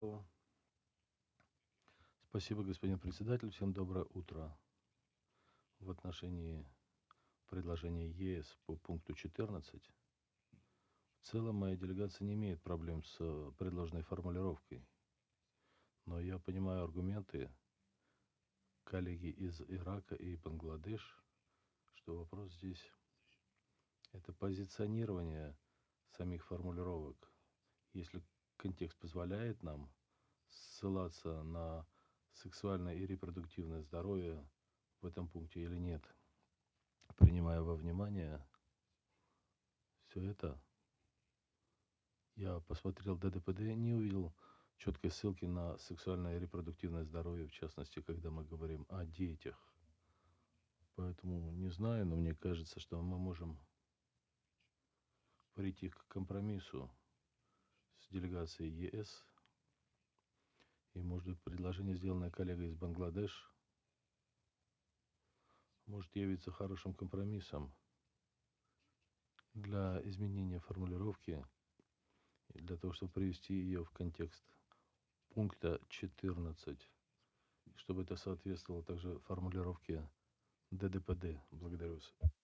О, Спасибо, господин председатель. Всем доброе утро. В отношении предложения ЕС по пункту 14, в целом моя делегация не имеет проблем с предложенной формулировкой, но я понимаю аргументы коллеги из Ирака и Бангладеш, что вопрос здесь– это позиционирование самих формулировок. Если контекст позволяет нам ссылаться на сексуальное и репродуктивное здоровье в этом пункте или нет, принимая во внимание все это, я посмотрел ДДПД, не увидел четкой ссылки на сексуальное и репродуктивное здоровье, в частности, когда мы говорим о детях. Поэтому не знаю, но мне кажется, что мы можем прийти к компромиссу с делегацией ЕС. И, может быть, предложение, сделанное коллегой из Бангладеш, может явиться хорошим компромиссом для изменения формулировки, для того, чтобы привести ее в контекст пункта 14, чтобы это соответствовало также формулировке ДДПД. Благодарю вас.